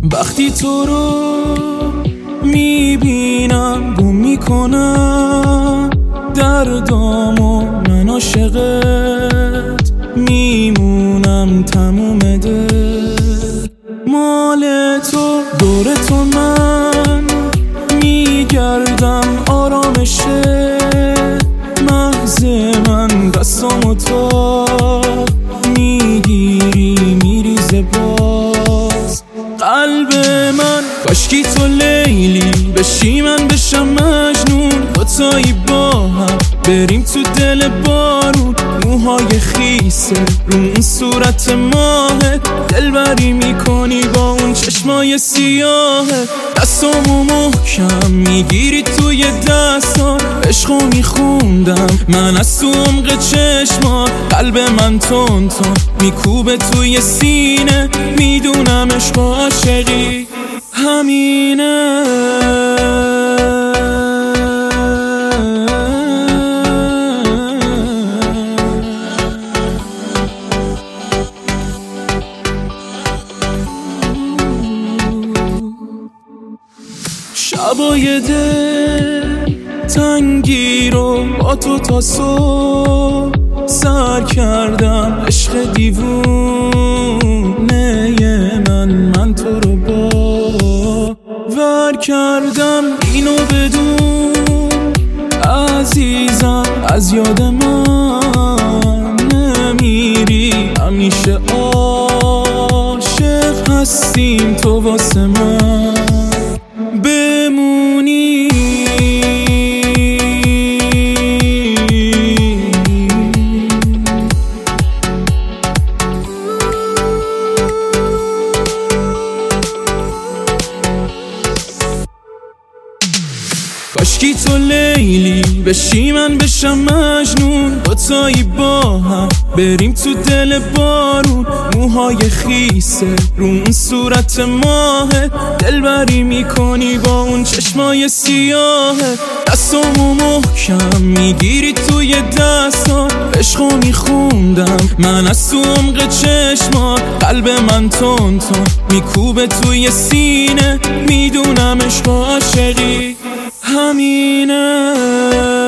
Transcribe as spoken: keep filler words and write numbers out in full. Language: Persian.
وقتی تو رو میبینم گم میکنم دردامو، من عاشقت میمونم تموم دل. مال تو دور تو من میگردم، آرامشه محض من دستامو تو میگیری میریزه باز قلب من. کاشکی تو لیلی بشی من بشم مجنون، دوتایی با هم بریم تو دل بارون. موهای خیسه رو اون صورت ماهه، دلبری میکنی با اون چشمای سیاهه. دستامو محکم میگیری توی دستان، عشقو میخوندم من از تو عمق چشما. قلب من تون تون میکوبه توی سینه، میدونم عشق و عاشقی همینه. شبای دل تنگی رو با تو تا صبح سر کردم، عشق دیوونه من من تو رو باور کردم. اینو بدون عزیزم، از یاد من نمیری، همیشه عاشق هستیم تو واسه من بمونی. کاشکی تو لیلی بشی من بشم مجنون، دوتایی با هم بریم تو دل بارون. موهای خیسه رو اون صورت ماهه، دلبری میکنی با اون چشمای سیاهه. دستامو محکم میگیری توی دستان، عشقو میخوندم من از تو عمق چشما. قلب من تون تون میکوبه توی سینه، میدونم عشق و عاشقی همینه.